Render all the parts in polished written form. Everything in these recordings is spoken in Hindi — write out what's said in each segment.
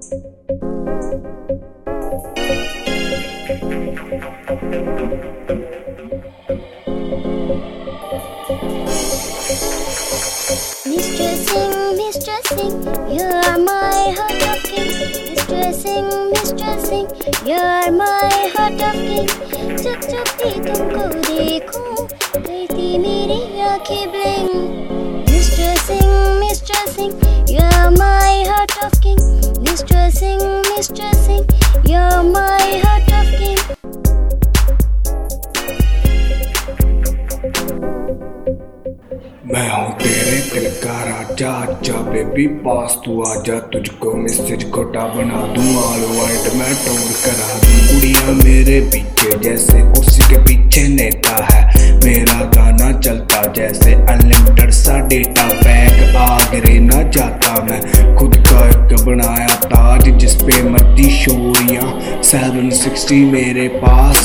Mr. Singh, you are my heart of king. Mr. Singh, you are my heart of king. जब जब भी तुमको देखूं, करती मेरी आँखें bling. Mr. Singh, you are my heart of king. Mr. Singh, you are my heart of king. मैं हूँ तेरे दिल का राजा, आजा बेबी पास तू आजा. तुझको मिसेज खोटा बना दूँ, ऑल वर्ल्ड मैं टूर करा दूँ. कुड़ियाँ मेरे पीछे जैसे कुर्सी के पीछे नेता है. मेरा गाना चलता जैसे अनलिमिटेड सा डेटा पैक. आगरे ना जाता मैं, खुद का एक बनाया ताज जिस पे मर्जी शोरियाँ. 760 मेरे पास.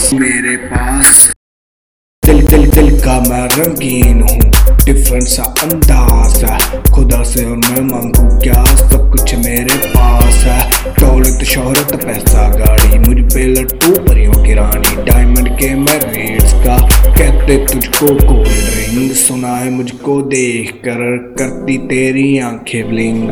दिल का मैं रंगीन हूँ, डिफरेंट सा अंदाज है. खुदा से मैं मांगू क्या, सब कुछ मेरे पास है. दौलत शोहरत पैसा गाड़ी, मुझ पे लट्टू परियों की रानी. डायमंड के मैं रेट्स का कहते तुझको कोल्ड ड्रिंक. सुना है मुझको देख कर करती तेरी आंखें ब्लिंग.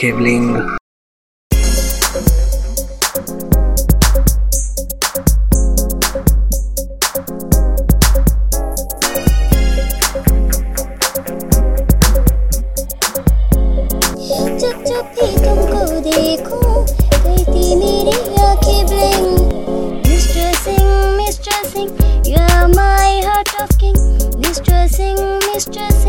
जब जब भी तुमको देखूं, करती मेरी आँखें bling. Mr. Singh, you are my heart of king. Mr. Singh,